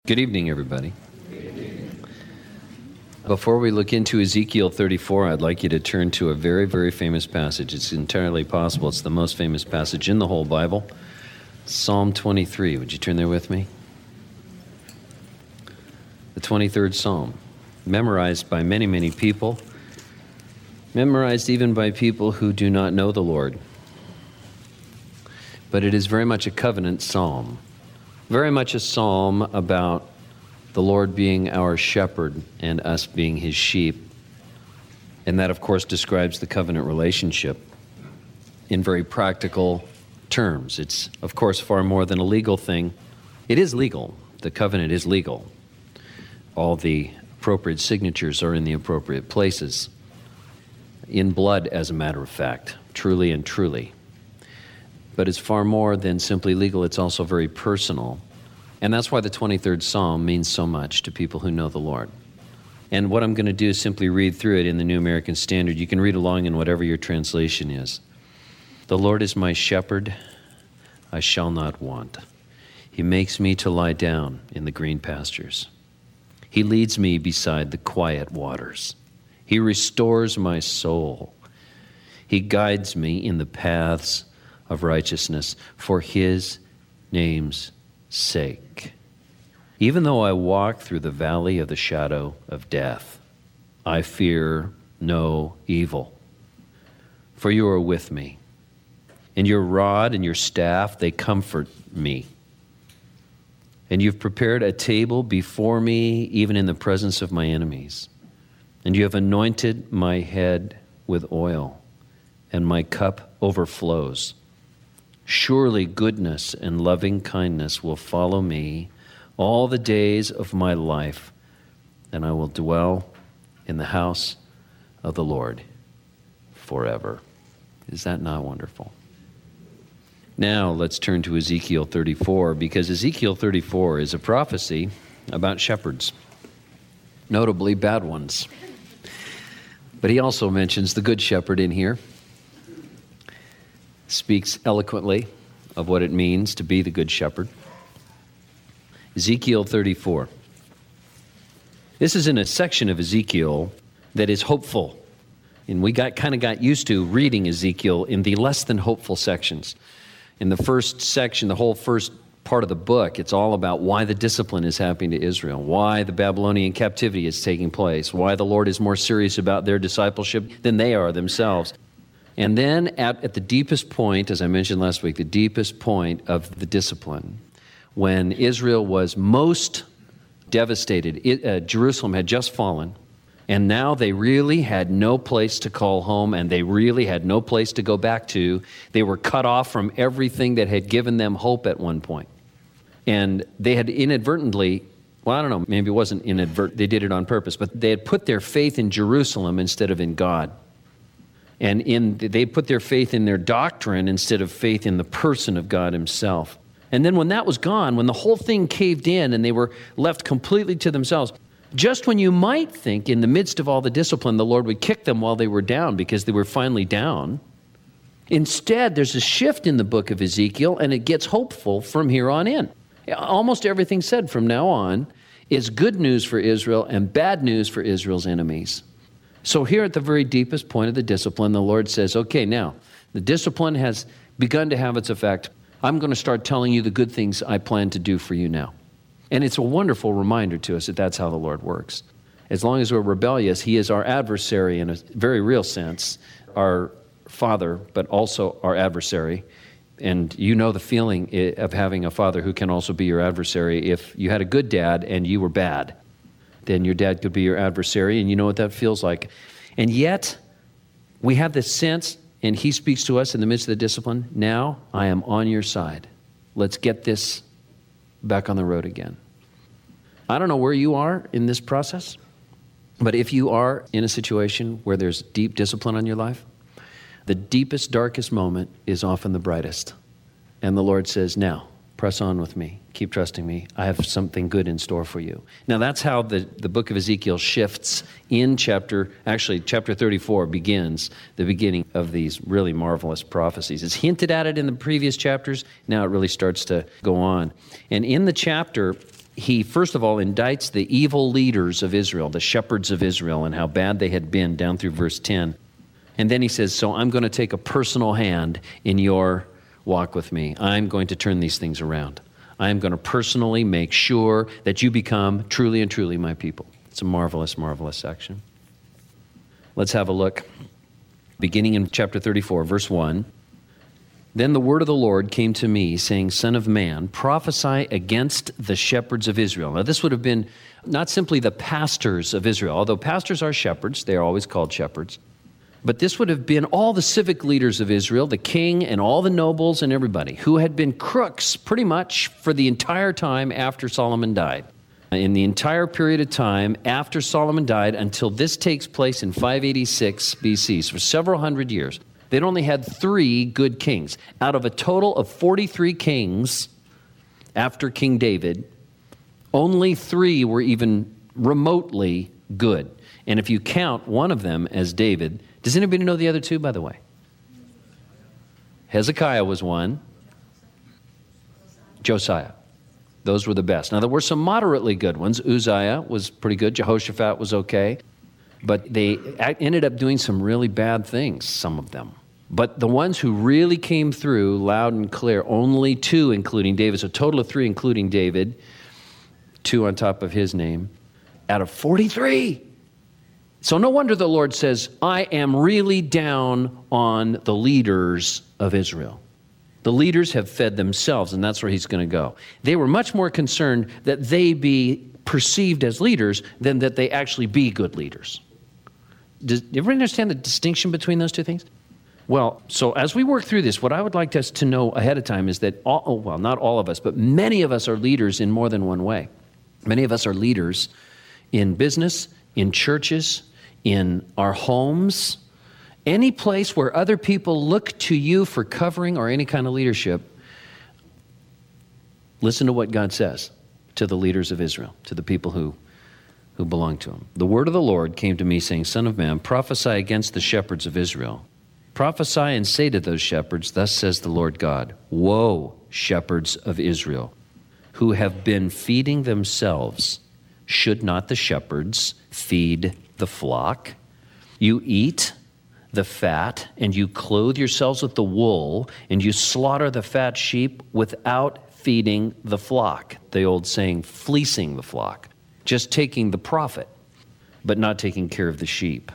Good evening, everybody. Before we look into Ezekiel 34, I'd like you to turn to a very, very famous passage. It's entirely possible it's the most famous passage in the whole Bible. Psalm 23. Would you turn there with me? The 23rd Psalm. Memorized by many, many people. Memorized even by people who do not know the Lord. But it is very much a covenant psalm. Very much a psalm about the Lord being our shepherd and us being his sheep. And that, of course, describes the covenant relationship in very practical terms. It's, of course, far more than a legal thing. It is legal. The covenant is legal. All the appropriate signatures are in the appropriate places. In blood, as a matter of fact, truly and truly. But it's far more than simply legal. It's also very personal. And that's why the 23rd Psalm means so much to people who know the Lord. And what I'm going to do is simply read through it in the New American Standard. You can read along in whatever your translation is. The Lord is my shepherd, I shall not want. He makes me to lie down in the green pastures. He leads me beside the quiet waters. He restores my soul. He guides me in the paths of righteousness for his name's sake. Even though I walk through the valley of the shadow of death, I fear no evil. For you are with me, and your rod and your staff, they comfort me. And you've prepared a table before me, even in the presence of my enemies. And you have anointed my head with oil, and my cup overflows. Surely goodness and loving kindness will follow me all the days of my life, and I will dwell in the house of the Lord forever. Is that not wonderful? Now let's turn to Ezekiel 34, because Ezekiel 34 is a prophecy about shepherds, notably bad ones. But he also mentions the good shepherd in here. Speaks eloquently of what it means to be the good shepherd. Ezekiel 34. This is in a section of Ezekiel that is hopeful. And we got used to reading Ezekiel in the less than hopeful sections. In the first section, the whole first part of the book, it's all about why the discipline is happening to Israel, why the Babylonian captivity is taking place, why the Lord is more serious about their discipleship than they are themselves. And then at the deepest point, as I mentioned last week, the deepest point of the discipline, when Israel was most devastated, Jerusalem had just fallen, and now they really had no place to call home, and they really had no place to go back to. They were cut off from everything that had given them hope at one point. And they had inadvertently, well, I don't know, maybe it wasn't inadvertent, they did it on purpose, but they had put their faith in Jerusalem instead of in God. And they put their faith in their doctrine instead of faith in the person of God himself. And then when that was gone, when the whole thing caved in and they were left completely to themselves, just when you might think in the midst of all the discipline, the Lord would kick them while they were down because they were finally down, instead there's a shift in the book of Ezekiel and it gets hopeful from here on in. Almost everything said from now on is good news for Israel and bad news for Israel's enemies. So here at the very deepest point of the discipline, the Lord says, okay, now, the discipline has begun to have its effect. I'm going to start telling you the good things I plan to do for you now. And it's a wonderful reminder to us that that's how the Lord works. As long as we're rebellious, he is our adversary in a very real sense, our father, but also our adversary. And you know the feeling of having a father who can also be your adversary. If you had a good dad and you were bad, then your dad could be your adversary, and you know what that feels like. And yet, we have this sense, and he speaks to us in the midst of the discipline, now I am on your side. Let's get this back on the road again. I don't know where you are in this process, but if you are in a situation where there's deep discipline on your life, the deepest, darkest moment is often the brightest. And the Lord says, now, press on with me. Keep trusting me. I have something good in store for you. Now, that's how the book of Ezekiel shifts in chapter 34 begins, the beginning of these really marvelous prophecies. It's hinted at it in the previous chapters. Now it really starts to go on. And in the chapter, he first of all indicts the evil leaders of Israel, the shepherds of Israel, and how bad they had been down through verse 10. And then he says, so I'm going to take a personal hand in your walk with me. I'm going to turn these things around. I'm going to personally make sure that you become truly and truly my people. It's a marvelous, marvelous section. Let's have a look. Beginning in chapter 34, verse 1. Then the word of the Lord came to me, saying, Son of man, prophesy against the shepherds of Israel. Now, this would have been not simply the pastors of Israel, although pastors are shepherds. They are always called shepherds. But this would have been all the civic leaders of Israel, the king and all the nobles and everybody, who had been crooks pretty much for the entire time after Solomon died. In the entire period of time after Solomon died until this takes place in 586 BC, so for several hundred years. They'd only had 3 good kings. Out of a total of 43 kings after King David, only 3 were even remotely good. And if you count one of them as David, does anybody know the other 2, by the way? Hezekiah was one. Josiah. Those were the best. Now, there were some moderately good ones. Uzziah was pretty good. Jehoshaphat was okay. But they ended up doing some really bad things, some of them. But the ones who really came through loud and clear, only 2, including David, so a total of 3, including David, 2 on top of his name, out of 43. So no wonder the Lord says, I am really down on the leaders of Israel. The leaders have fed themselves, and that's where he's going to go. They were much more concerned that they be perceived as leaders than that they actually be good leaders. Does everybody understand the distinction between those 2 things? Well, so as we work through this, what I would like us to know ahead of time is that, not all of us, but many of us are leaders in more than one way. Many of us are leaders in business, in churches, in our homes, any place where other people look to you for covering or any kind of leadership. Listen to what God says to the leaders of Israel, to the people who belong to him. The word of the Lord came to me, saying, Son of man, prophesy against the shepherds of Israel. Prophesy and say to those shepherds, thus says the Lord God, woe, shepherds of Israel, who have been feeding themselves. Should not the shepherds feed the flock? You eat the fat, and you clothe yourselves with the wool, and you slaughter the fat sheep without feeding the flock. The old saying, fleecing the flock. Just taking the profit, but not taking care of the sheep.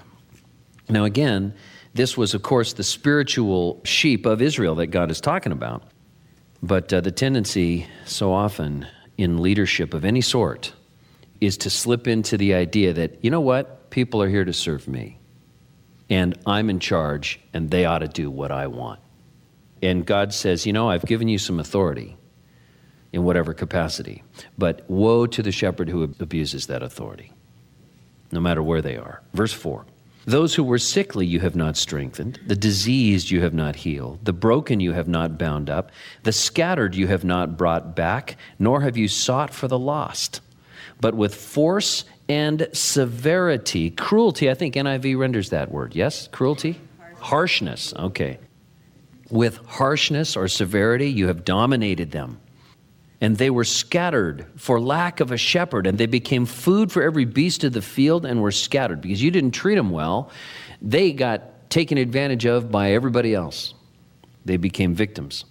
Now again, this was, of course, the spiritual sheep of Israel that God is talking about. But the tendency so often in leadership of any sort is to slip into the idea that, you know what, people are here to serve me, and I'm in charge, and they ought to do what I want. And God says, you know, I've given you some authority in whatever capacity, but woe to the shepherd who abuses that authority, no matter where they are. Verse 4, those who were sickly you have not strengthened, the diseased you have not healed, the broken you have not bound up, the scattered you have not brought back, nor have you sought for the lost. But with force and severity, cruelty, I think NIV renders that word, yes? Cruelty? Harshness, okay. With harshness or severity you have dominated them. And they were scattered for lack of a shepherd, and they became food for every beast of the field and were scattered. Because you didn't treat them well, they got taken advantage of by everybody else. They became victims.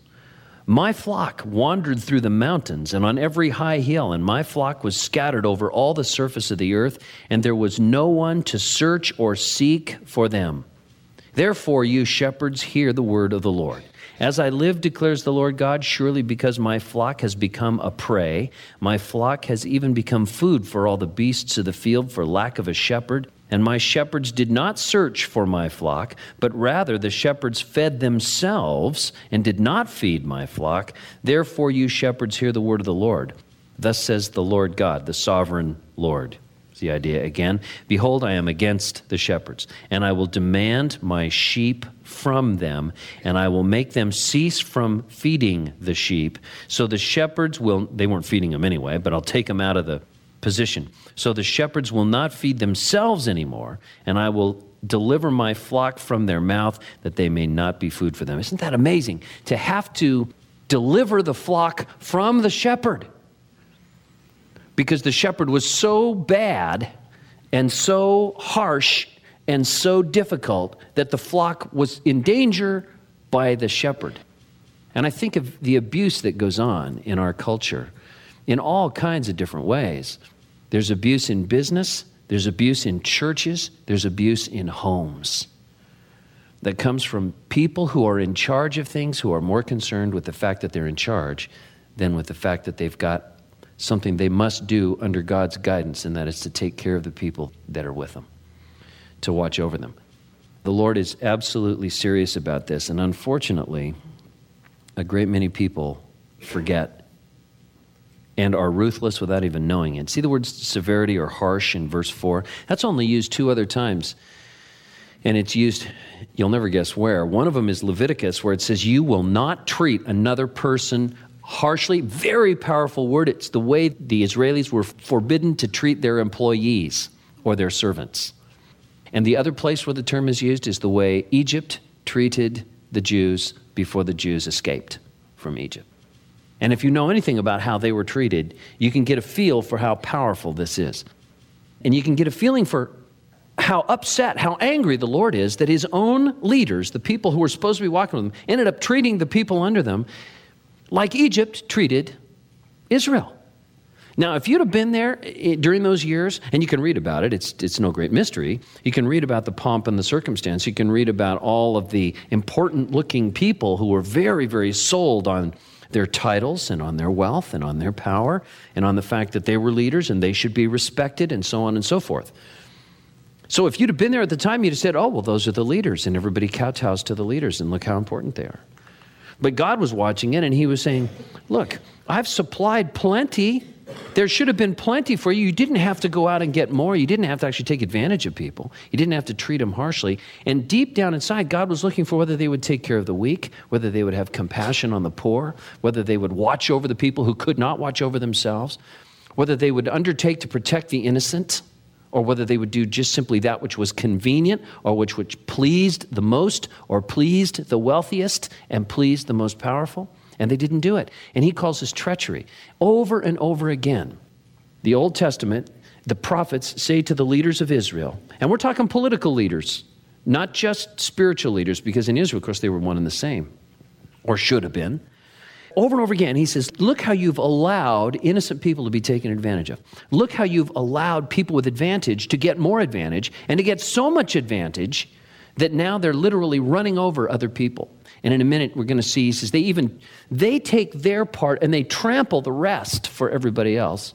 My flock wandered through the mountains and on every high hill, and my flock was scattered over all the surface of the earth, and there was no one to search or seek for them. Therefore, you shepherds, hear the word of the Lord. As I live, declares the Lord God, surely because my flock has become a prey, my flock has even become food for all the beasts of the field for lack of a shepherd. And my shepherds did not search for my flock, but rather the shepherds fed themselves and did not feed my flock. Therefore, you shepherds, hear the word of the Lord. Thus says the Lord God, the sovereign Lord. The idea again, behold, I am against the shepherds, and I will demand my sheep from them, and I will make them cease from feeding the sheep. So the shepherds they weren't feeding them anyway, but I'll take them out of the position. So the shepherds will not feed themselves anymore, and I will deliver my flock from their mouth, that they may not be food for them. Isn't that amazing? To have to deliver the flock from the shepherd. because the shepherd was so bad and so harsh and so difficult that the flock was in danger by the shepherd. And I think of the abuse that goes on in our culture in all kinds of different ways. There's abuse in business, there's abuse in churches, there's abuse in homes that comes from people who are in charge of things, who are more concerned with the fact that they're in charge than with the fact that they've got something they must do under God's guidance, and that is to take care of the people that are with them, to watch over them. The Lord is absolutely serious about this, and unfortunately, a great many people forget and are ruthless without even knowing it. See the words severity or harsh in verse 4? That's only used 2 other times, and it's used, you'll never guess where. One of them is Leviticus, where it says, you will not treat another person harshly. Very powerful word. It's the way the Israelis were forbidden to treat their employees or their servants. And the other place where the term is used is the way Egypt treated the Jews before the Jews escaped from Egypt. And if you know anything about how they were treated, you can get a feel for how powerful this is. And you can get a feeling for how upset, how angry the Lord is that his own leaders, the people who were supposed to be walking with him, ended up treating the people under them like Egypt treated Israel. Now, if you'd have been there during those years, and you can read about it, it's no great mystery. You can read about the pomp and the circumstance. You can read about all of the important-looking people who were very, very sold on their titles and on their wealth and on their power and on the fact that they were leaders and they should be respected and so on and so forth. So if you'd have been there at the time, you'd have said, oh, well, those are the leaders, and everybody kowtows to the leaders, and look how important they are. But God was watching it, and he was saying, look, I've supplied plenty. There should have been plenty for you. You didn't have to go out and get more. You didn't have to actually take advantage of people. You didn't have to treat them harshly. And deep down inside, God was looking for whether they would take care of the weak, whether they would have compassion on the poor, whether they would watch over the people who could not watch over themselves, whether they would undertake to protect the innocent, or whether they would do just simply that which was convenient, or which pleased the most, or pleased the wealthiest, and pleased the most powerful. And they didn't do it. And he calls this treachery. Over and over again, the Old Testament, the prophets say to the leaders of Israel, and we're talking political leaders, not just spiritual leaders, because in Israel, of course, they were one and the same, or should have been. Over and over again, he says, look how you've allowed innocent people to be taken advantage of. Look how you've allowed people with advantage to get more advantage, and to get so much advantage that now they're literally running over other people. And in a minute, we're going to see, he says, they take their part and they trample the rest for everybody else.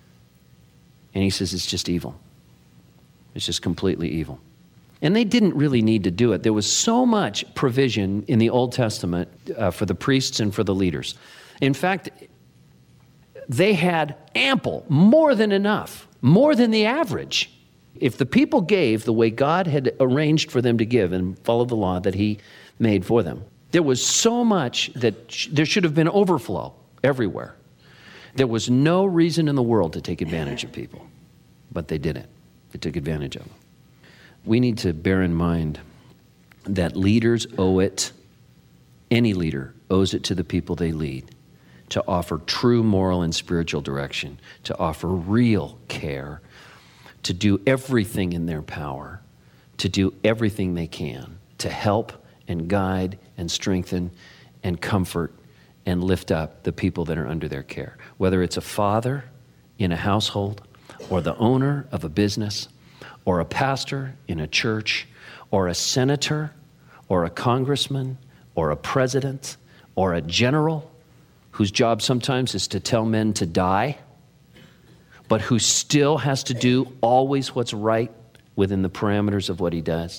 And he says, it's just evil. It's just completely evil. And they didn't really need to do it. There was so much provision in the Old Testament for the priests and for the leaders. In fact, they had ample, more than enough, more than the average. If the people gave the way God had arranged for them to give and follow the law that he made for them, there was so much that there should have been overflow everywhere. There was no reason in the world to take advantage of people, but they didn't. They took advantage of them. We need to bear in mind that leaders owe it, any leader owes it to the people they lead, to offer true moral and spiritual direction, to offer real care, to do everything in their power, to do everything they can to help and guide and strengthen and comfort and lift up the people that are under their care. Whether it's a father in a household, or the owner of a business, or a pastor in a church, or a senator, or a congressman, or a president, or a general whose job sometimes is to tell men to die, but who still has to do always what's right within the parameters of what he does.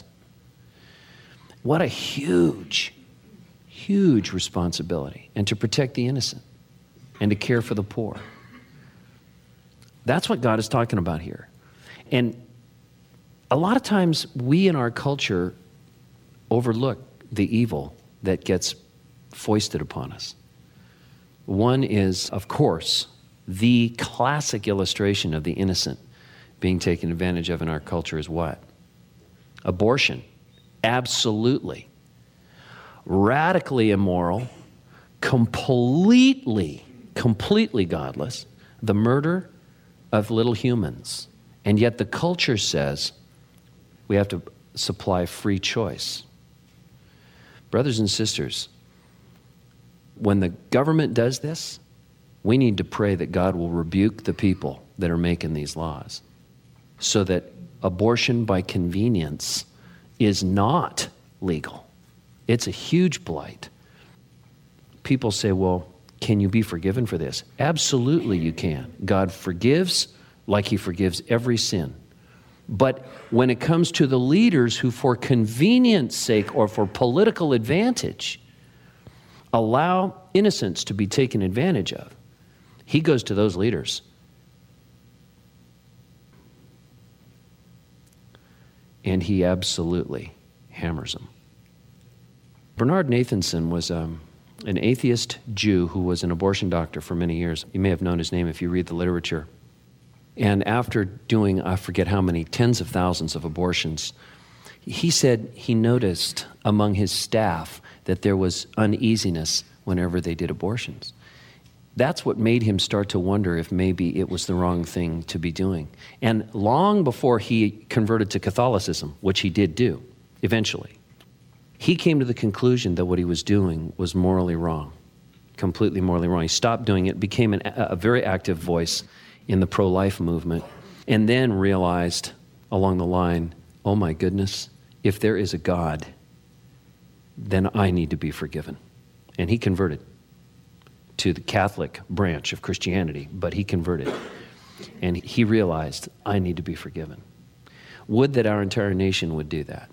What a huge, huge responsibility. And to protect the innocent and to care for the poor. That's what God is talking about here. And a lot of times we in our culture overlook the evil that gets foisted upon us. One is, of course, the classic illustration of the innocent being taken advantage of in our culture is what? Abortion. Absolutely. Radically immoral, completely godless. The murder of little humans. And yet the culture says we have to supply free choice. Brothers and sisters, when the government does this, we need to pray that God will rebuke the people that are making these laws so that abortion by convenience is not legal. It's a huge blight. People say, well, can you be forgiven for this? Absolutely you can. God forgives like he forgives every sin. But when it comes to the leaders who for convenience sake or for political advantage allow innocents to be taken advantage of, he goes to those leaders. And he absolutely hammers them. Bernard Nathanson was an atheist Jew who was an abortion doctor for many years. You may have known his name if you read the literature. And after doing, I forget how many, tens of thousands of abortions, he said he noticed among his staff that there was uneasiness whenever they did abortions. That's what made him start to wonder if maybe it was the wrong thing to be doing. And long before he converted to Catholicism, which he did do eventually, he came to the conclusion that what he was doing was morally wrong, completely morally wrong. He stopped doing it, became a very active voice in the pro-life movement, and then realized along the line, oh my goodness, if there is a God, then I need to be forgiven. And he converted to the Catholic branch of Christianity, but he converted. And he realized, I need to be forgiven. Would that our entire nation would do that.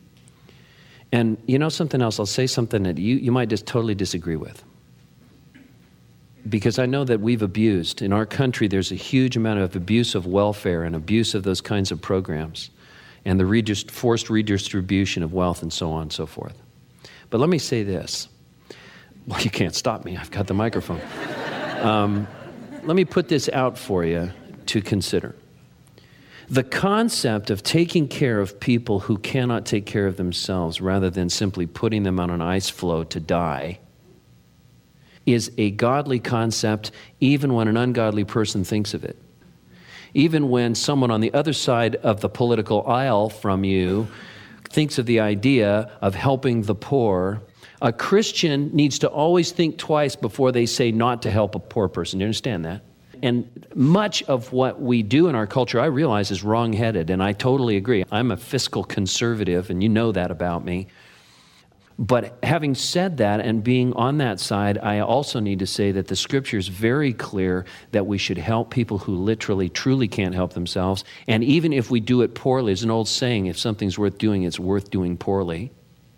And you know something else? I'll say something that you might just totally disagree with. Because I know that we've abused. In our country, there's a huge amount of abuse of welfare and abuse of those kinds of programs and the forced redistribution of wealth and so on and so forth. But let me say this. Well, you can't stop me. I've got the microphone. Let me put this out for you to consider. The concept of taking care of people who cannot take care of themselves rather than simply putting them on an ice floe to die is a godly concept even when an ungodly person thinks of it. Even when someone on the other side of the political aisle from you thinks of the idea of helping the poor, a Christian needs to always think twice before they say not to help a poor person. Do you understand that? And much of what we do in our culture, I realize, is wrong-headed, and I totally agree. I'm a fiscal conservative, and you know that about me. But having said that and being on that side, I also need to say that the Scripture is very clear that we should help people who literally, truly can't help themselves. And even if we do it poorly, there's an old saying, if something's worth doing, it's worth doing poorly.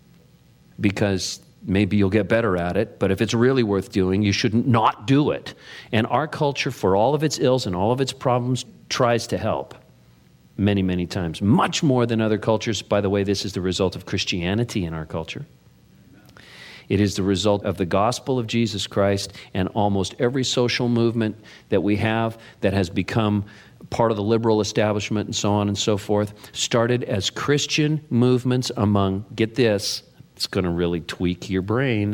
Because maybe you'll get better at it, but if it's really worth doing, you shouldn't not do it. And our culture, for all of its ills and all of its problems, tries to help many, many times. Much more than other cultures. By the way, this is the result of Christianity in our culture. It is the result of the gospel of Jesus Christ, and almost every social movement that we have that has become part of the liberal establishment and so on and so forth started as Christian movements among, get this, it's going to really tweak your brain,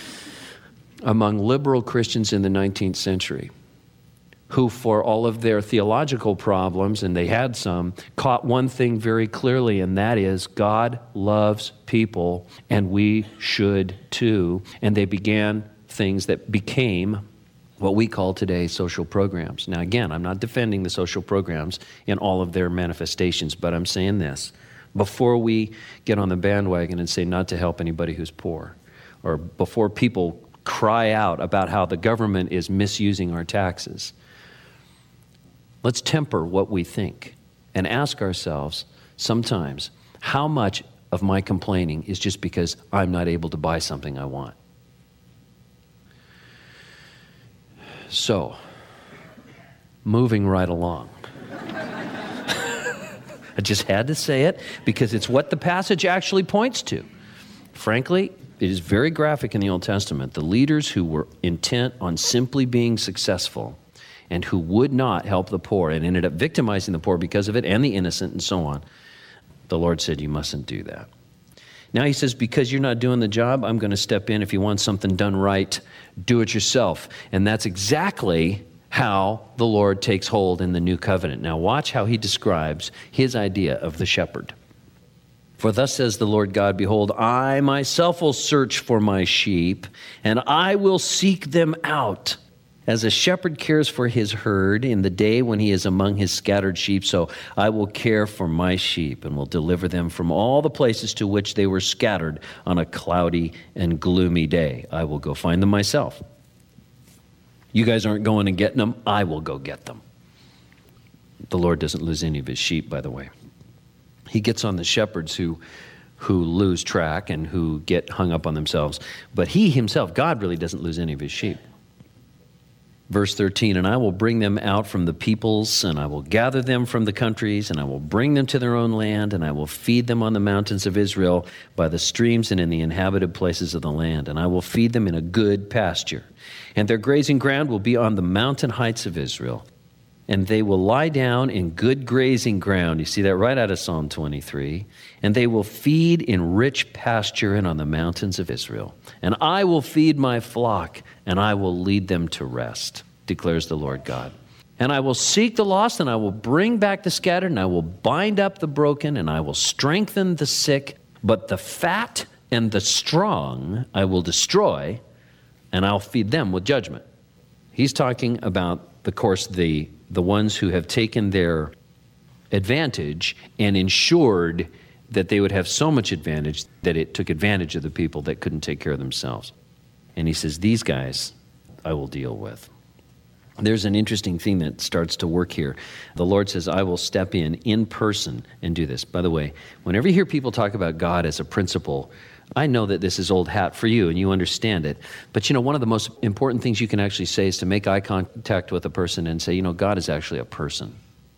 among liberal Christians in the 19th century, who for all of their theological problems, and they had some, caught one thing very clearly, and that is God loves people, and we should too. And they began things that became what we call today social programs. Now again, I'm not defending the social programs in all of their manifestations, but I'm saying this. Before we get on the bandwagon and say not to help anybody who's poor, or before people cry out about how the government is misusing our taxes, let's temper what we think and ask ourselves sometimes, how much of my complaining is just because I'm not able to buy something I want? So, moving right along. I just had to say it because it's what the passage actually points to. Frankly, it is very graphic in the Old Testament. The leaders who were intent on simply being successful and who would not help the poor and ended up victimizing the poor because of it and the innocent and so on, the Lord said, you mustn't do that. Now he says, because you're not doing the job, I'm going to step in. If you want something done right, do it yourself. And that's exactly how the Lord takes hold in the new covenant. Now watch how he describes his idea of the shepherd. For thus says the Lord God, behold, I myself will search for my sheep, and I will seek them out. As a shepherd cares for his herd in the day when he is among his scattered sheep, so I will care for my sheep and will deliver them from all the places to which they were scattered on a cloudy and gloomy day. I will go find them myself. You guys aren't going and getting them. I will go get them. The Lord doesn't lose any of his sheep, by the way. He gets on the shepherds who lose track and who get hung up on themselves. But he himself, God, really doesn't lose any of his sheep. Verse 13, and I will bring them out from the peoples, and I will gather them from the countries, and I will bring them to their own land, and I will feed them on the mountains of Israel, by the streams and in the inhabited places of the land, and I will feed them in a good pasture. And their grazing ground will be on the mountain heights of Israel, and they will lie down in good grazing ground. You see that right out of Psalm 23. And they will feed in rich pasture and on the mountains of Israel. And I will feed my flock, and I will lead them to rest, declares the Lord God. And I will seek the lost, and I will bring back the scattered, and I will bind up the broken, and I will strengthen the sick. But the fat and the strong I will destroy, and I'll feed them with judgment. He's talking about, of course, the ones who have taken their advantage and ensured that they would have so much advantage that it took advantage of the people that couldn't take care of themselves. And he says, these guys I will deal with. There's an interesting thing that starts to work here. The Lord says, I will step in person and do this. By the way, whenever you hear people talk about God as a principle, I know that this is old hat for you and you understand it. But one of the most important things you can actually say is to make eye contact with a person and say, God is actually a person.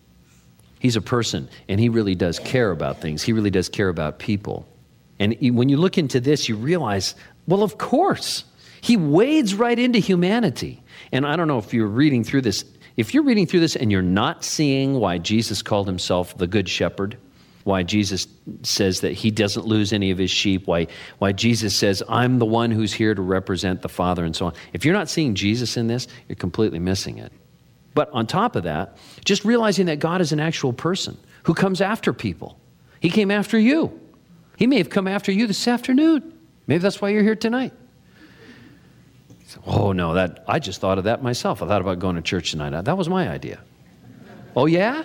He's a person, and he really does care about things. He really does care about people. And when you look into this, you realize, well, of course, he wades right into humanity. And I don't know if you're reading through this. If you're reading through this and you're not seeing why Jesus called himself the Good Shepherd, why Jesus says that he doesn't lose any of his sheep, why Jesus says, I'm the one who's here to represent the Father, and so on. If you're not seeing Jesus in this, you're completely missing it. But on top of that, just realizing that God is an actual person who comes after people. He came after you. He may have come after you this afternoon. Maybe that's why you're here tonight. Oh, no, I just thought of that myself. I thought about going to church tonight. That was my idea. Oh, yeah?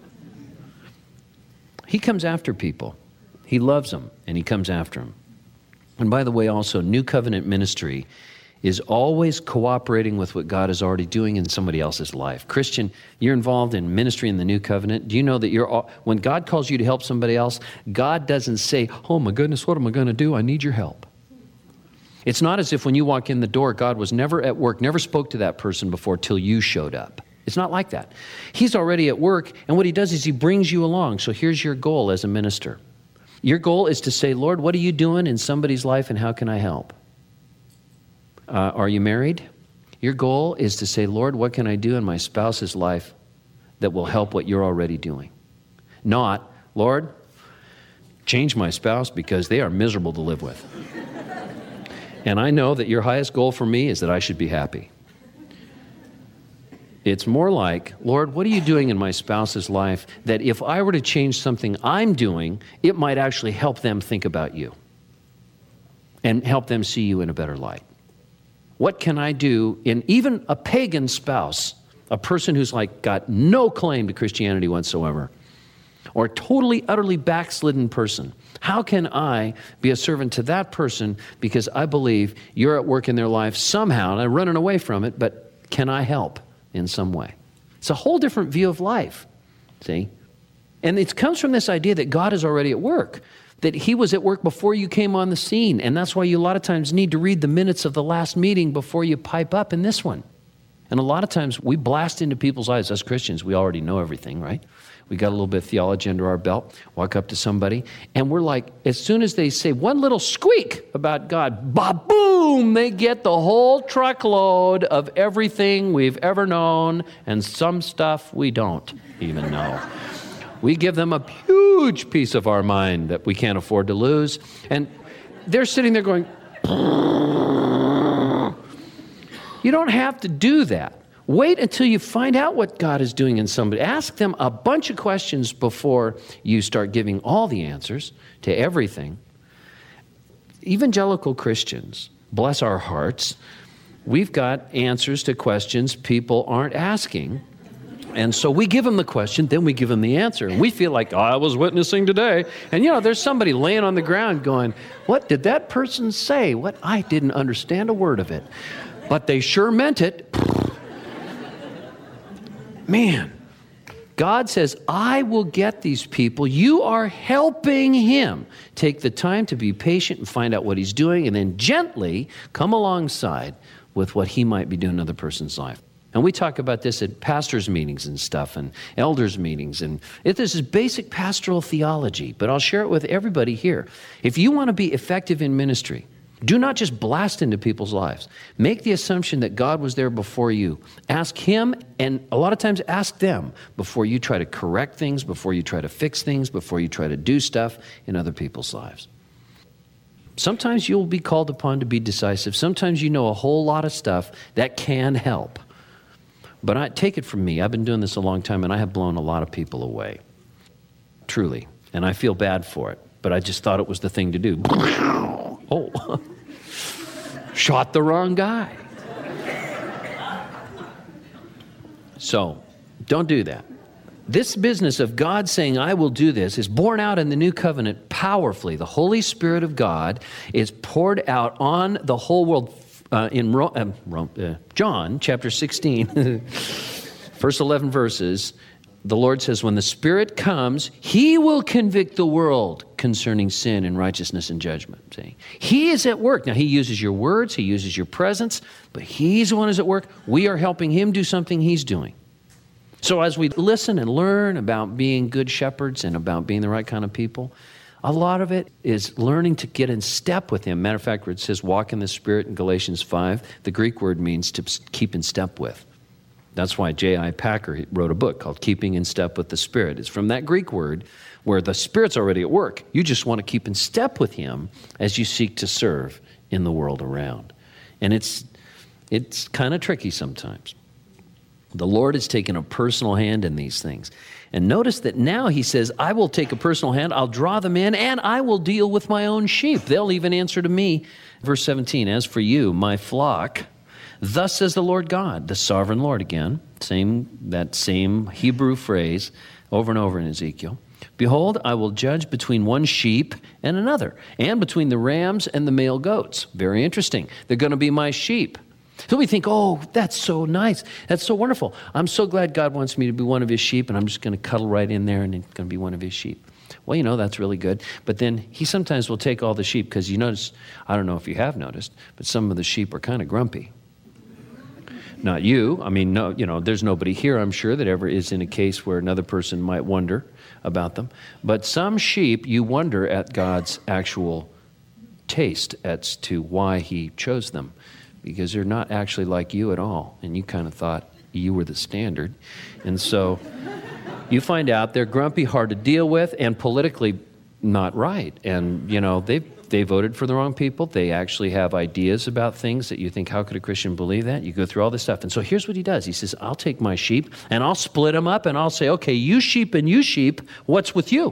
He comes after people. He loves them, and he comes after them. And by the way, also, New Covenant ministry is always cooperating with what God is already doing in somebody else's life. Christian, you're involved in ministry in the New Covenant. Do you know that when God calls you to help somebody else, God doesn't say, oh my goodness, what am I going to do? I need your help. It's not as if when you walk in the door, God was never at work, never spoke to that person before till you showed up. It's not like that. He's already at work, and what he does is he brings you along. So here's your goal as a minister. Your goal is to say, Lord, what are you doing in somebody's life, and how can I help? Are you married? Your goal is to say, Lord, what can I do in my spouse's life that will help what you're already doing? Not, Lord, change my spouse because they are miserable to live with. And I know that your highest goal for me is that I should be happy. It's more like, Lord, what are you doing in my spouse's life that if I were to change something I'm doing, it might actually help them think about you and help them see you in a better light? What can I do in even a pagan spouse, a person who's got no claim to Christianity whatsoever, or a totally, utterly backslidden person? How can I be a servant to that person because I believe you're at work in their life somehow, and I'm running away from it, but can I help in some way? It's a whole different view of life, see? And it comes from this idea that God is already at work, that he was at work before you came on the scene. And that's why you a lot of times need to read the minutes of the last meeting before you pipe up in this one. And a lot of times we blast into people's eyes. As Christians, we already know everything, right? We got a little bit of theology under our belt, walk up to somebody, and we're like, as soon as they say one little squeak about God, ba-boom, they get the whole truckload of everything we've ever known and some stuff we don't even know. We give them a huge piece of our mind that we can't afford to lose. And they're sitting there going, you don't have to do that. Wait until you find out what God is doing in somebody. Ask them a bunch of questions before you start giving all the answers to everything. Evangelical Christians, bless our hearts, we've got answers to questions people aren't asking. And so we give them the question, then we give them the answer. And we feel like, I was witnessing today. And there's somebody laying on the ground going, what did that person say? What? I didn't understand a word of it. But they sure meant it. Man, God says, I will get these people. You are helping him. Take the time to be patient and find out what he's doing, and then gently come alongside with what he might be doing in another person's life. And we talk about this at pastors' meetings and stuff, and elders' meetings. And this is basic pastoral theology, but I'll share it with everybody here. If you want to be effective in ministry, do not just blast into people's lives. Make the assumption that God was there before you. Ask him, and a lot of times ask them before you try to correct things, before you try to fix things, before you try to do stuff in other people's lives. Sometimes you'll be called upon to be decisive. Sometimes you know a whole lot of stuff that can help. But take it from me, I've been doing this a long time, and I have blown a lot of people away. Truly. And I feel bad for it. But I just thought it was the thing to do. Oh, shot the wrong guy. So, don't do that. This business of God saying, I will do this, is borne out in the new covenant powerfully. The Holy Spirit of God is poured out on the whole world. In John chapter 16, first 11 verses, the Lord says, when the Spirit comes, he will convict the world concerning sin and righteousness and judgment. See? He is at work. Now, he uses your words, he uses your presence, but he's the one who's at work. We are helping him do something he's doing. So as we listen and learn about being good shepherds and about being the right kind of people, a lot of it is learning to get in step with him. Matter of fact, where it says walk in the Spirit in Galatians 5, the Greek word means to keep in step with. That's why J.I. Packer wrote a book called Keeping in Step with the Spirit. It's from that Greek word where the Spirit's already at work. You just want to keep in step with him as you seek to serve in the world around. And it's kind of tricky sometimes. The Lord has taken a personal hand in these things. And notice that now he says, I will take a personal hand, I'll draw them in, and I will deal with my own sheep. They'll even answer to me. Verse 17, as for you, my flock, thus says the Lord God, the sovereign Lord again, that same Hebrew phrase over and over in Ezekiel. Behold, I will judge between one sheep and another, and between the rams and the male goats. Very interesting. They're going to be my sheep. So we think, oh, that's so nice. That's so wonderful. I'm so glad God wants me to be one of his sheep, and I'm just going to cuddle right in there and it's going to be one of his sheep. Well, that's really good. But then he sometimes will take all the sheep because you notice, I don't know if you have noticed, but some of the sheep are kind of grumpy. Not you. I mean, no, there's nobody here, I'm sure, that ever is in a case where another person might wonder about them. But some sheep, you wonder at God's actual taste as to why he chose them. Because they're not actually like you at all. And you kind of thought you were the standard. And so you find out they're grumpy, hard to deal with, and politically not right. And, they voted for the wrong people. They actually have ideas about things that you think, how could a Christian believe that? You go through all this stuff. And so here's what he does. He says, I'll take my sheep, and I'll split them up, and I'll say, okay, you sheep, what's with you?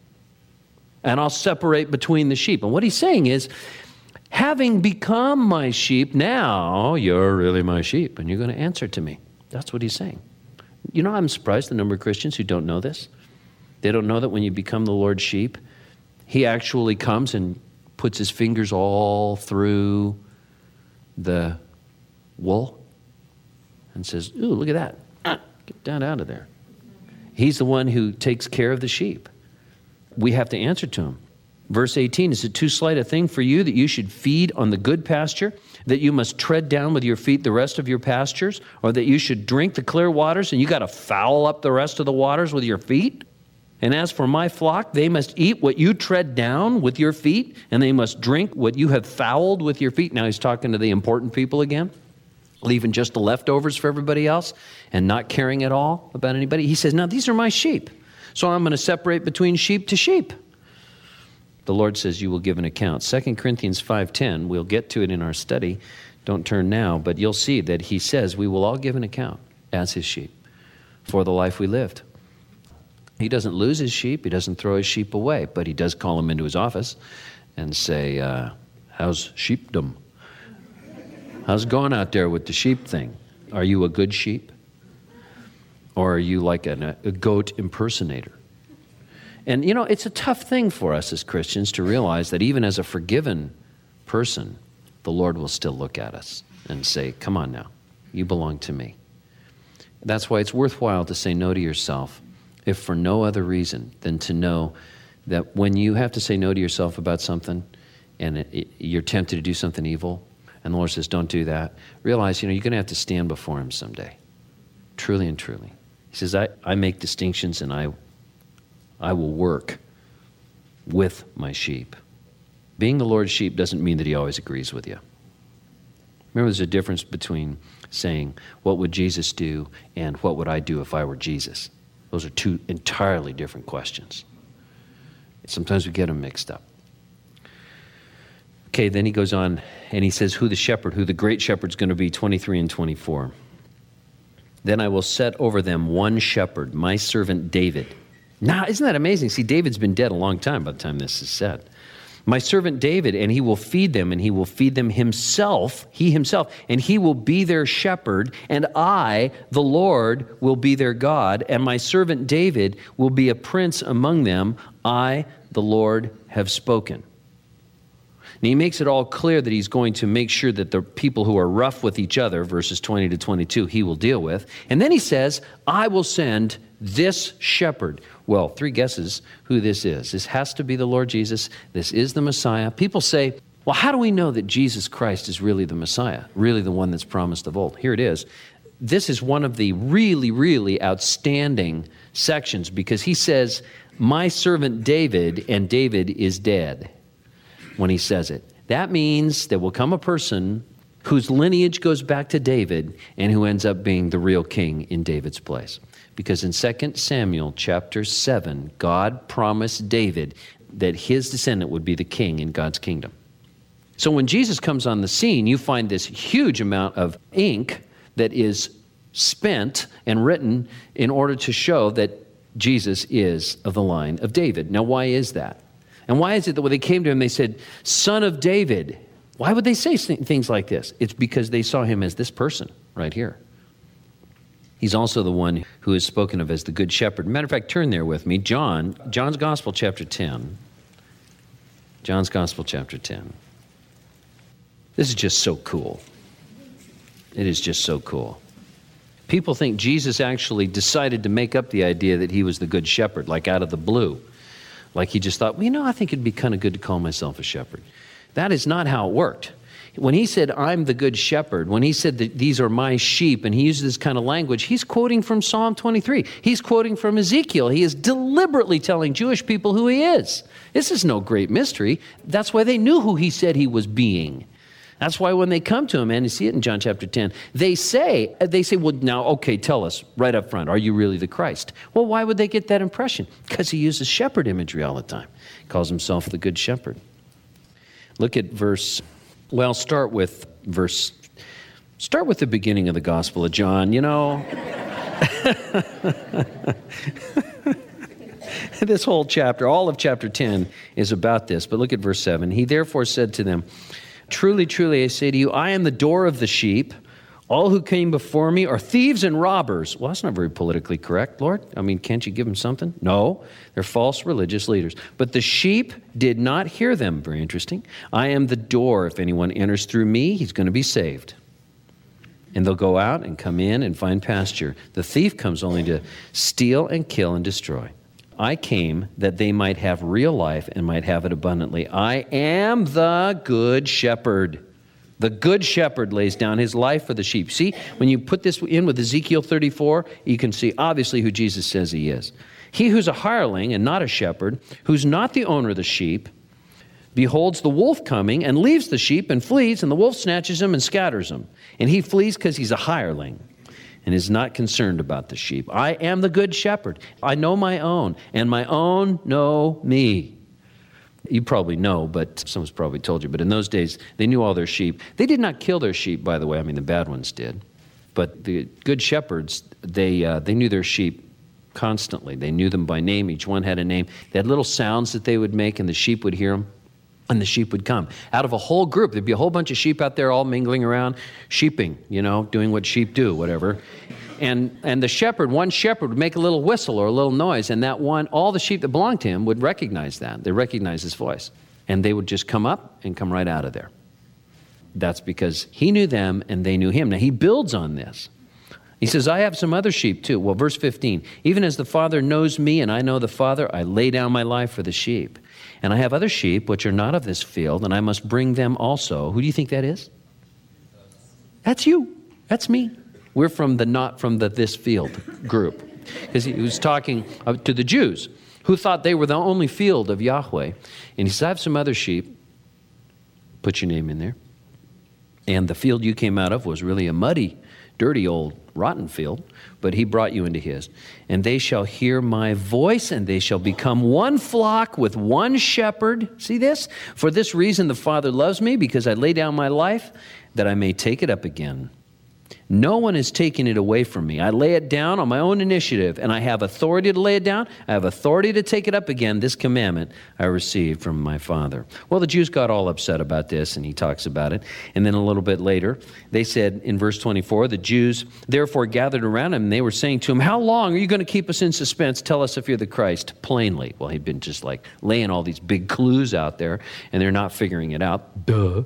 And I'll separate between the sheep. And what he's saying is, having become my sheep, now you're really my sheep, and you're going to answer to me. That's what he's saying. I'm surprised the number of Christians who don't know this. They don't know that when you become the Lord's sheep, he actually comes and puts his fingers all through the wool and says, ooh, look at that. Get down out of there. He's the one who takes care of the sheep. We have to answer to him. Verse 18, is it too slight a thing for you that you should feed on the good pasture, that you must tread down with your feet the rest of your pastures, or that you should drink the clear waters and you got to foul up the rest of the waters with your feet? And as for my flock, they must eat what you tread down with your feet, and they must drink what you have fouled with your feet. Now he's talking to the important people again, leaving just the leftovers for everybody else and not caring at all about anybody. He says, now these are my sheep, so I'm going to separate between sheep to sheep. The Lord says you will give an account. 2 Corinthians 5:10, we'll get to it in our study. Don't turn now, but you'll see that he says we will all give an account. as his sheep for the life we lived. He doesn't lose his sheep. He doesn't throw his sheep away, but he does call them into his office and say, how's sheepdom? How's it going out there with the sheep thing? Are you a good sheep? Or are you like a goat impersonator? And you know, it's a tough thing for us as Christians to realize that even as a forgiven person, the Lord will still look at us and say, come on now, you belong to me. That's why it's worthwhile to say no to yourself, if for no other reason than to know that when you have to say no to yourself about something and you're tempted to do something evil, and the Lord says, don't do that, realize, you're going to have to stand before him someday. Truly and truly. He says, I make distinctions and I will work with my sheep. Being the Lord's sheep doesn't mean that he always agrees with you. Remember, there's a difference between saying, what would Jesus do, and what would I do if I were Jesus? Those are two entirely different questions. Sometimes we get them mixed up. Okay, then he goes on and he says who the great shepherd's going to be, 23 and 24. Then I will set over them one shepherd, my servant David. Now, isn't that amazing? See, David's been dead a long time by the time this is said. My servant David, and he will feed them, and he will feed them himself, he himself, and he will be their shepherd, and I, the Lord, will be their God, and my servant David will be a prince among them. I, the Lord, have spoken. And he makes it all clear that he's going to make sure that the people who are rough with each other, verses 20 to 22, he will deal with. And then he says, I will send this shepherd. Well, 3 guesses who this is. This has to be the Lord Jesus. This is the Messiah. People say, well, how do we know that Jesus Christ is really the Messiah, really the one that's promised of old? Here it is. This is one of the really, really outstanding sections because he says, my servant David, and David is dead. When he says it, that means there will come a person whose lineage goes back to David and who ends up being the real king in David's place. Because in 2 Samuel chapter 7, God promised David that his descendant would be the king in God's kingdom. So when Jesus comes on the scene, you find this huge amount of ink that is spent and written in order to show that Jesus is of the line of David. Now, why is that? And why is it that when they came to him, they said, Son of David? Why would they say things like this? It's because they saw him as this person right here. He's also the one who is spoken of as the Good Shepherd. Matter of fact, turn there with me. John's Gospel, chapter 10. John's Gospel, chapter 10. This is just so cool. It is just so cool. People think Jesus actually decided to make up the idea that he was the Good Shepherd, like out of the blue. Like he just thought, well, I think it'd be kind of good to call myself a shepherd. That is not how it worked. When he said, I'm the good shepherd, when he said that these are my sheep, and he uses this kind of language, he's quoting from Psalm 23. He's quoting from Ezekiel. He is deliberately telling Jewish people who he is. This is no great mystery. That's why they knew who he said he was being. That's why when they come to him, and you see it in John chapter 10, they say, well, now, okay, tell us right up front, are you really the Christ? Well, why would they get that impression? Because he uses shepherd imagery all the time. He calls himself the Good Shepherd. Look at start with the beginning of the Gospel of John, This whole chapter, all of chapter 10 is about this, but look at verse 7. He therefore said to them, truly, truly, I say to you, I am the door of the sheep. All who came before me are thieves and robbers. Well, that's not very politically correct, Lord. Can't you give them something? No, they're false religious leaders. But the sheep did not hear them. Very interesting. I am the door. If anyone enters through me, he's going to be saved. And they'll go out and come in and find pasture. The thief comes only to steal and kill and destroy. I came that they might have real life and might have it abundantly. I am the good shepherd. The good shepherd lays down his life for the sheep. See, when you put this in with Ezekiel 34, you can see obviously who Jesus says he is. He who's a hireling and not a shepherd, who's not the owner of the sheep, beholds the wolf coming and leaves the sheep and flees, and the wolf snatches him and scatters him. And he flees because he's a hireling and is not concerned about the sheep. I am the good shepherd. I know my own, and my own know me. You probably know, but someone's probably told you, but in those days, they knew all their sheep. They did not kill their sheep, by the way. The bad ones did. But the good shepherds, they knew their sheep constantly. They knew them by name. Each one had a name. They had little sounds that they would make, and the sheep would hear them, and the sheep would come. Out of a whole group, there'd be a whole bunch of sheep out there all mingling around, sheeping, doing what sheep do, whatever. And the shepherd, one shepherd would make a little whistle or a little noise, and that one, all the sheep that belonged to him would recognize that. They recognize his voice. And they would just come up and come right out of there. That's because he knew them and they knew him. Now, he builds on this. He says, I have some other sheep too. Well, verse 15, even as the Father knows me and I know the Father, I lay down my life for the sheep. And I have other sheep which are not of this field, and I must bring them also. Who do you think that is? That's you. That's me. We're from the not from the this field group. Because he was talking to the Jews who thought they were the only field of Yahweh. And he says, I have some other sheep. Put your name in there. And the field you came out of was really a muddy, dirty, old, rotten field, but he brought you into his. And they shall hear my voice, and they shall become one flock with one shepherd. See this? For this reason the Father loves me, because I lay down my life, that I may take it up again. No one is taking it away from me. I lay it down on my own initiative, and I have authority to lay it down. I have authority to take it up again. This commandment I received from my Father. Well, the Jews got all upset about this, and he talks about it. And then a little bit later, they said in verse 24, the Jews therefore gathered around him, and they were saying to him, how long are you going to keep us in suspense? Tell us if you're the Christ, plainly. Well, he'd been just like laying all these big clues out there, and they're not figuring it out. Duh.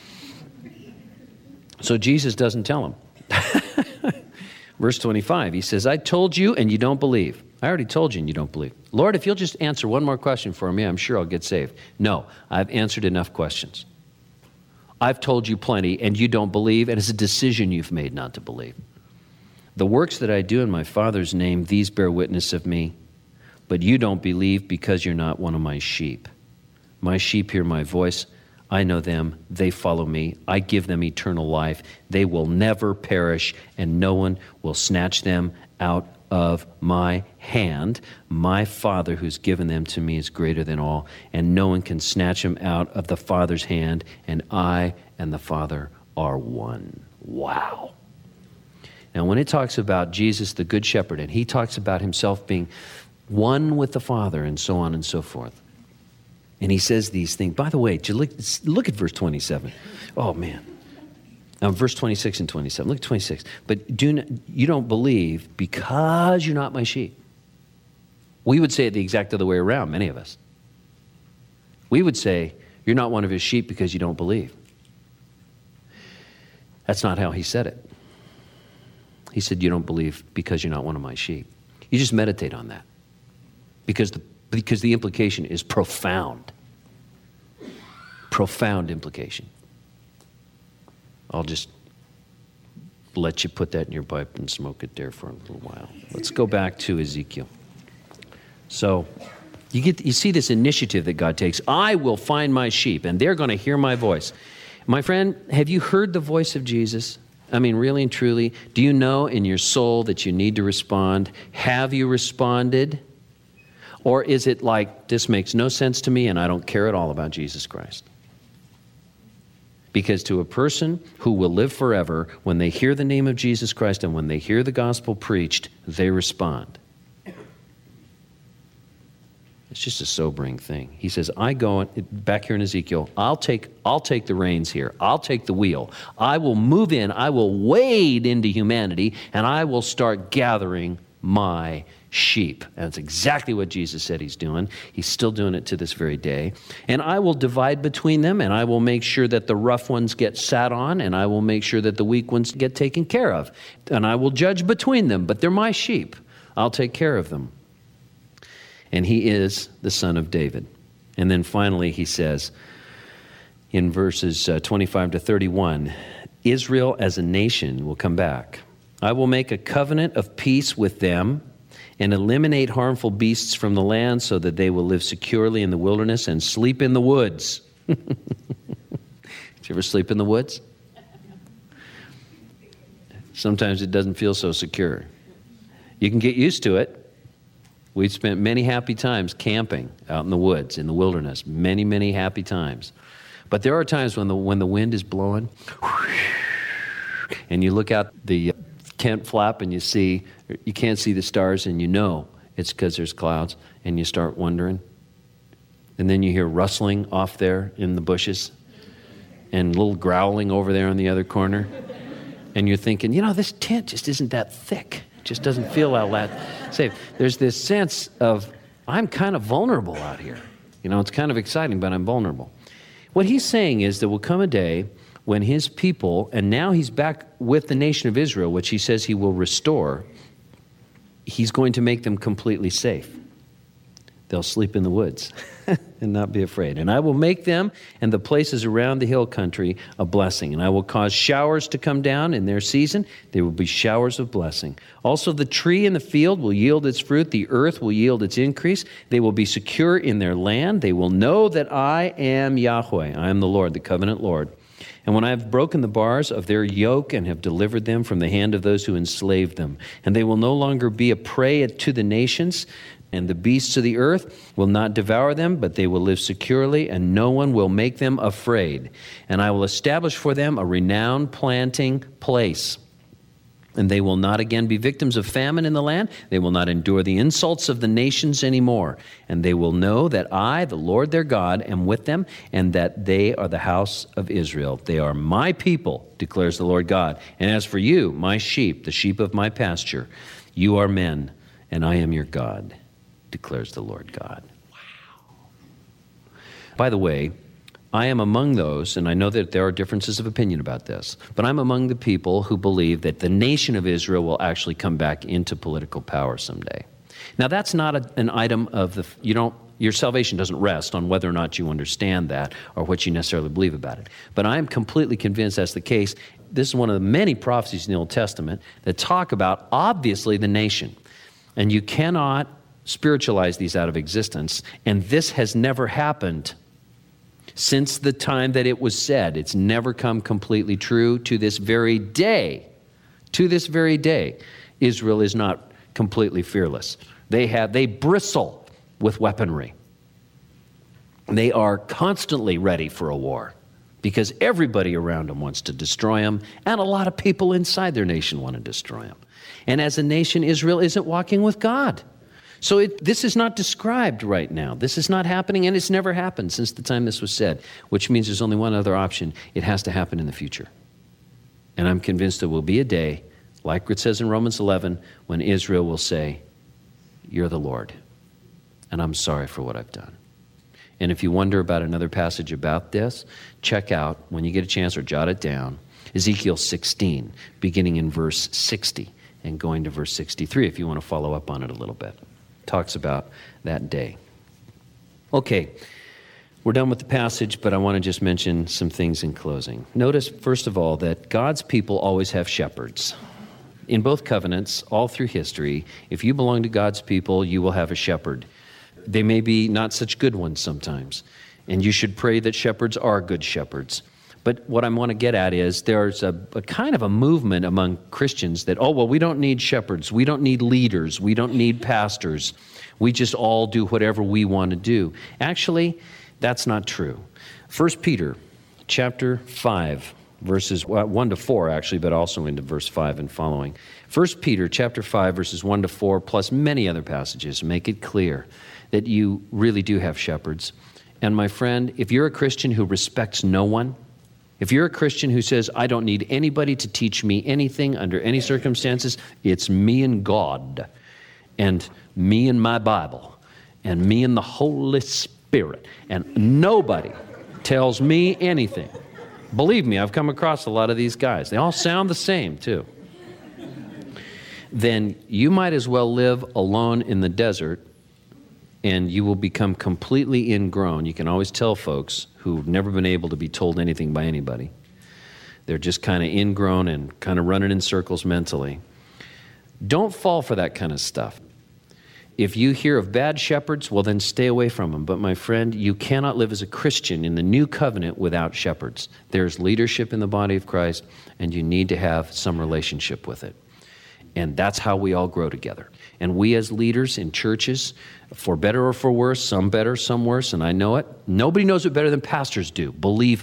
So Jesus doesn't tell them. Verse 25, he says, I told you and you don't believe. I already told you and you don't believe. Lord, if you'll just answer one more question for me, I'm sure I'll get saved. No, I've answered enough questions. I've told you plenty and you don't believe, and it's a decision you've made not to believe. The works that I do in my Father's name, these bear witness of me, but you don't believe because you're not one of my sheep. My sheep hear my voice. I know them, they follow me, I give them eternal life. They will never perish, and no one will snatch them out of my hand. My Father who's given them to me is greater than all, and no one can snatch them out of the Father's hand, and I and the Father are one. Wow. Now when it talks about Jesus the Good Shepherd, and he talks about himself being one with the Father, and so on and so forth, and he says these things. By the way, look at verse 27. Oh, man. Verse 26 and 27. Look at 26. But you don't believe because you're not my sheep. We would say it the exact other way around, many of us. We would say, you're not one of his sheep because you don't believe. That's not how he said it. He said, you don't believe because you're not one of my sheep. You just meditate on that. Because the implication is profound. Profound implication. I'll just let you put that in your pipe and smoke it there for a little while. Let's go back to Ezekiel. So you see this initiative that God takes. I will find my sheep, and they're going to hear my voice. My friend, have you heard the voice of Jesus? I mean, really and truly, do you know in your soul that you need to respond? Have you responded? Or is it like, this makes no sense to me and I don't care at all about Jesus Christ? Because to a person who will live forever, when they hear the name of Jesus Christ and when they hear the gospel preached, they respond. It's just a sobering thing. He says, I go, back here in Ezekiel, I'll take the reins here. I'll take the wheel. I will move in. I will wade into humanity, and I will start gathering my sheep. And that's exactly what Jesus said he's doing. He's still doing it to this very day. And I will divide between them, and I will make sure that the rough ones get sat on, and I will make sure that the weak ones get taken care of. And I will judge between them, but they're my sheep. I'll take care of them. And he is the Son of David. And then finally he says in verses 25 to 31, Israel as a nation will come back. I will make a covenant of peace with them and eliminate harmful beasts from the land so that they will live securely in the wilderness and sleep in the woods. Did you ever sleep in the woods? Sometimes it doesn't feel so secure. You can get used to it. We've spent many happy times camping out in the woods, in the wilderness. Many, many happy times. But there are times when the wind is blowing and you look out the tent flap and you can't see the stars, and you know it's because there's clouds, and you start wondering. And then you hear rustling off there in the bushes and a little growling over there in the other corner. And you're thinking, this tent just isn't that thick. It just doesn't feel all that safe. There's this sense of, I'm kind of vulnerable out here. It's kind of exciting, but I'm vulnerable. What he's saying is there will come a day when his people, and now he's back with the nation of Israel, which he says he will restore, he's going to make them completely safe. They'll sleep in the woods and not be afraid. And I will make them and the places around the hill country a blessing. And I will cause showers to come down in their season. There will be showers of blessing. Also, the tree in the field will yield its fruit. The earth will yield its increase. They will be secure in their land. They will know that I am Yahweh. I am the Lord, the covenant Lord. And when I have broken the bars of their yoke and have delivered them from the hand of those who enslaved them, and they will no longer be a prey to the nations, and the beasts of the earth will not devour them, but they will live securely, and no one will make them afraid. And I will establish for them a renowned planting place. And they will not again be victims of famine in the land. They will not endure the insults of the nations anymore. And they will know that I, the Lord their God, am with them, and that they are the house of Israel. They are my people, declares the Lord God. And as for you, my sheep, the sheep of my pasture, you are men, and I am your God, declares the Lord God. Wow. By the way, I am among those, and I know that there are differences of opinion about this, but I'm among the people who believe that the nation of Israel will actually come back into political power someday. Now, that's not an item of your salvation doesn't rest on whether or not you understand that or what you necessarily believe about it. But I am completely convinced that's the case. This is one of the many prophecies in the Old Testament that talk about, obviously, the nation. And you cannot spiritualize these out of existence, and this has never happened since the time that it was said. It's never come completely true to this very day. To this very day, Israel is not completely fearless. They bristle with weaponry. They are constantly ready for a war because everybody around them wants to destroy them, and a lot of people inside their nation want to destroy them. And as a nation, Israel isn't walking with God. So this is not described right now. This is not happening, and it's never happened since the time this was said, which means there's only one other option. It has to happen in the future. And I'm convinced there will be a day, like it says in Romans 11, when Israel will say, "You're the Lord, and I'm sorry for what I've done." And if you wonder about another passage about this, check out, when you get a chance, or jot it down, Ezekiel 16, beginning in verse 60 and going to verse 63, if you want to follow up on it a little bit. Talks about that day. Okay, we're done with the passage, but I want to just mention some things in closing. Notice, first of all, that God's people always have shepherds. In both covenants, all through history, if you belong to God's people, you will have a shepherd. They may be not such good ones sometimes, and you should pray that shepherds are good shepherds. But what I want to get at is there's a kind of a movement among Christians that, we don't need shepherds, we don't need leaders, we don't need pastors, we just all do whatever we want to do. Actually, that's not true. 1 Peter chapter 5, verses 1 to 4, actually, but also into verse 5 and following. 1 Peter chapter 5, verses 1 to 4, plus many other passages, make it clear that you really do have shepherds. And my friend, if you're a Christian who respects no one, if you're a Christian who says, I don't need anybody to teach me anything under any circumstances, it's me and God, and me and my Bible, and me and the Holy Spirit, and nobody tells me anything. Believe me, I've come across a lot of these guys. They all sound the same, too. Then you might as well live alone in the desert, and you will become completely ingrown. You can always tell folks who've never been able to be told anything by anybody. They're just kind of ingrown and kind of running in circles mentally. Don't fall for that kind of stuff. If you hear of bad shepherds, well, then stay away from them. But my friend, you cannot live as a Christian in the new covenant without shepherds. There's leadership in the body of Christ, and you need to have some relationship with it. And that's how we all grow together. And we as leaders in churches, for better or for worse, some better, some worse, and I know it. Nobody knows it better than pastors do. Believe me.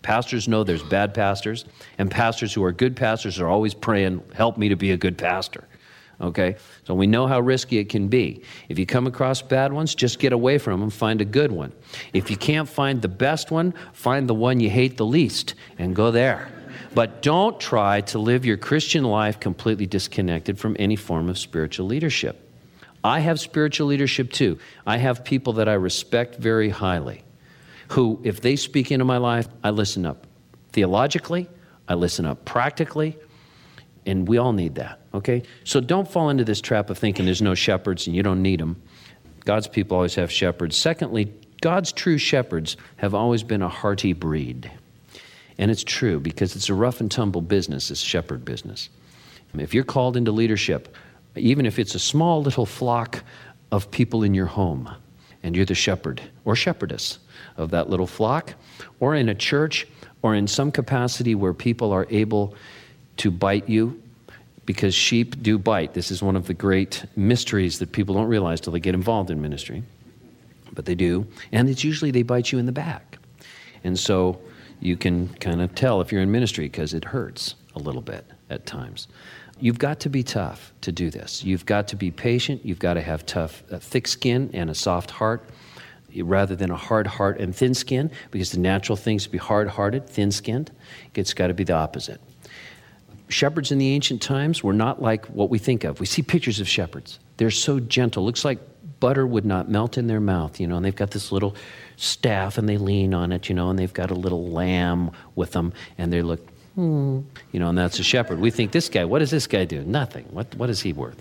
Pastors know there's bad pastors, and pastors who are good pastors are always praying, help me to be a good pastor. Okay? So we know how risky it can be. If you come across bad ones, just get away from them, find a good one. If you can't find the best one, find the one you hate the least and go there. But don't try to live your Christian life completely disconnected from any form of spiritual leadership. I have spiritual leadership too. I have people that I respect very highly, who, if they speak into my life, I listen up. Theologically, I listen up practically, and we all need that, okay? So don't fall into this trap of thinking there's no shepherds and you don't need them. God's people always have shepherds. Secondly, God's true shepherds have always been a hearty breed. And it's true, because it's a rough and tumble business, this shepherd business. If you're called into leadership, even if it's a small little flock of people in your home, and you're the shepherd or shepherdess of that little flock, or in a church, or in some capacity where people are able to bite you, because sheep do bite. This is one of the great mysteries that people don't realize till they get involved in ministry. But they do, and it's usually they bite you in the back. And so you can kind of tell if you're in ministry because it hurts a little bit at times. You've got to be tough to do this. You've got to be patient. You've got to have thick skin and a soft heart rather than a hard heart and thin skin, because the natural thing is to be hard-hearted, thin-skinned. It's got to be the opposite. Shepherds in the ancient times were not like what we think of. We see pictures of shepherds. They're so gentle. Looks like butter would not melt in their mouth, and they've got this little staff and they lean on it, and they've got a little lamb with them, and they look, and that's a shepherd. We think, this guy, what does this guy do? Nothing. What is he worth?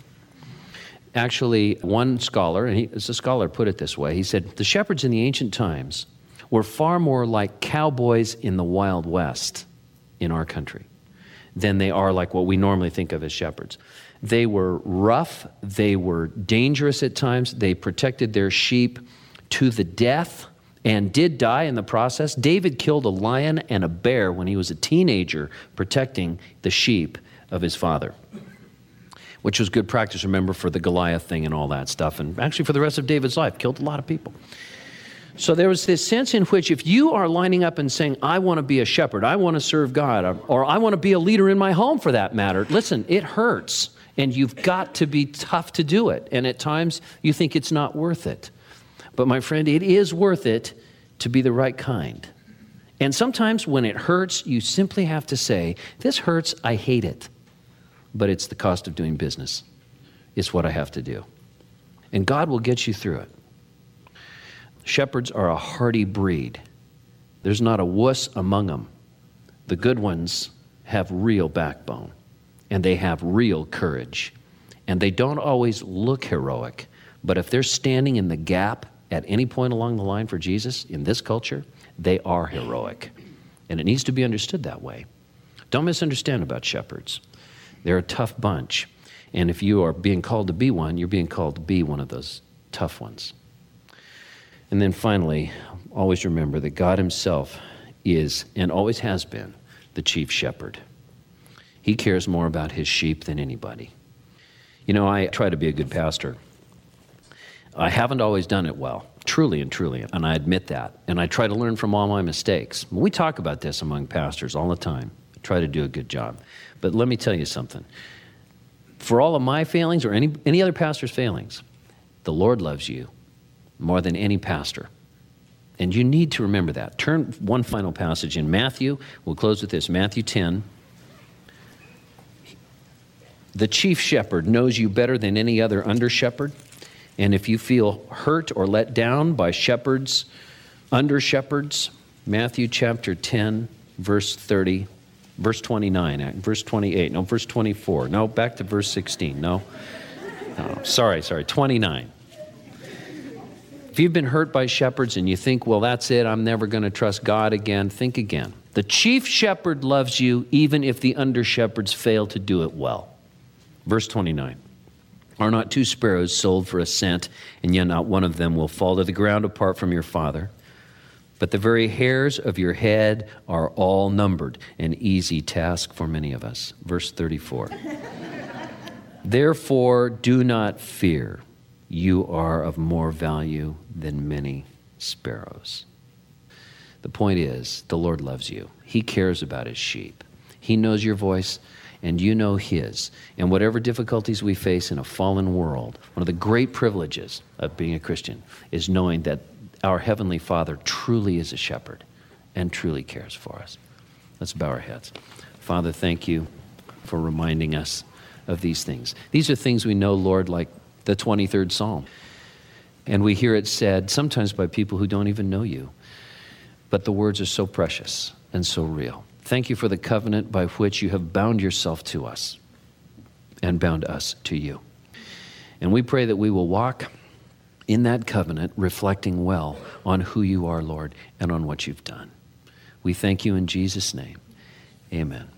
Actually, one scholar, and a scholar put it this way, he said, the shepherds in the ancient times were far more like cowboys in the Wild West in our country than they are like what we normally think of as shepherds. They were rough, they were dangerous at times, they protected their sheep to the death and did die in the process. David killed a lion and a bear when he was a teenager protecting the sheep of his father, which was good practice, remember, for the Goliath thing and all that stuff, and actually for the rest of David's life, killed a lot of people. So there was this sense in which if you are lining up and saying, I want to be a shepherd, I want to serve God, or I want to be a leader in my home for that matter, listen, it hurts, and you've got to be tough to do it. And at times you think it's not worth it. But my friend, it is worth it to be the right kind. And sometimes when it hurts, you simply have to say, this hurts, I hate it. But it's the cost of doing business. It's what I have to do. And God will get you through it. Shepherds are a hardy breed. There's not a wuss among them. The good ones have real backbone, and they have real courage. And they don't always look heroic, but if they're standing in the gap at any point along the line for Jesus in this culture, they are heroic. And it needs to be understood that way. Don't misunderstand about shepherds. They're a tough bunch. And if you are being called to be one, you're being called to be one of those tough ones. And then finally, always remember that God himself is, and always has been, the chief shepherd. He cares more about his sheep than anybody. I try to be a good pastor. I haven't always done it well, truly, and I admit that. And I try to learn from all my mistakes. We talk about this among pastors all the time. I try to do a good job. But let me tell you something. For all of my failings or any other pastor's failings, the Lord loves you more than any pastor. And you need to remember that. Turn one final passage in Matthew. We'll close with this. Matthew 10. The chief shepherd knows you better than any other under shepherd. And if you feel hurt or let down by shepherds, under shepherds, Matthew chapter 10, verse 30, verse 29, verse 28, no, verse 24, no, back to verse 16, no, sorry, 29. If you've been hurt by shepherds and you think, well, that's it, I'm never going to trust God again, think again. The chief shepherd loves you even if the under shepherds fail to do it well. Verse 29. Are not 2 sparrows sold for a cent, and yet not one of them will fall to the ground apart from your Father? But the very hairs of your head are all numbered, an easy task for many of us. Verse 34. Therefore, do not fear. You are of more value than many sparrows. The point is, the Lord loves you. He cares about his sheep. He knows your voice, and you know his. And whatever difficulties we face in a fallen world, one of the great privileges of being a Christian is knowing that our Heavenly Father truly is a shepherd and truly cares for us. Let's bow our heads. Father, thank you for reminding us of these things. These are things we know, Lord, like the 23rd Psalm. And we hear it said sometimes by people who don't even know you. But the words are so precious and so real. Thank you for the covenant by which you have bound yourself to us and bound us to you. And we pray that we will walk in that covenant, reflecting well on who you are, Lord, and on what you've done. We thank you in Jesus' name. Amen.